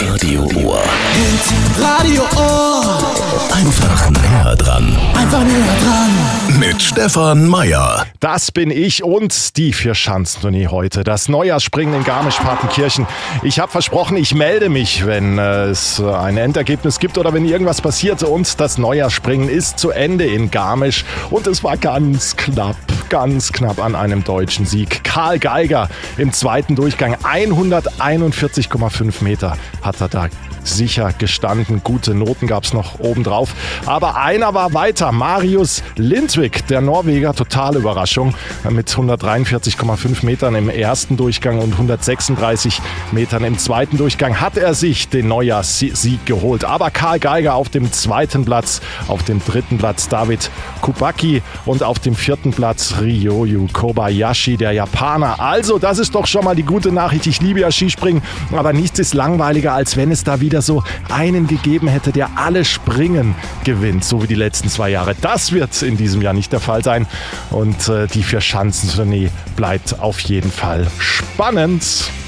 Radio Ohr. Radio Ohr. Einfach näher dran. Einfach näher dran. Mit Stefan Meyer. Das bin ich und die Vierschanzentournee heute. Das Neujahrsspringen in Garmisch-Partenkirchen. Ich habe versprochen, ich melde mich, wenn es ein Endergebnis gibt oder wenn irgendwas passiert. Und das Neujahrsspringen ist zu Ende in Garmisch. Und es war ganz knapp an einem deutschen Sieg. Karl Geiger im zweiten Durchgang. 141,5 Meter hat er da sicher gestanden. Gute Noten gab es noch obendrauf. Aber einer war weiter. Marius Lindvik, der Norweger, totale Überraschung. Mit 143,5 Metern im ersten Durchgang und 136 Metern im zweiten Durchgang hat er sich den Neujahrssieg geholt. Aber Karl Geiger auf dem zweiten Platz, auf dem dritten Platz David Kubacki und auf dem vierten Platz Ryoyu Kobayashi, der Japaner. Also, das ist doch schon mal die gute Nachricht. Ich liebe ja Skispringen, aber nichts ist langweiliger, als wenn es da wieder so einen gegeben hätte, der alle Springen gewinnt, so wie die letzten 2 Jahre. Das wird in diesem Jahr nicht der Fall sein und die Vierschanzentournee bleibt auf jeden Fall spannend.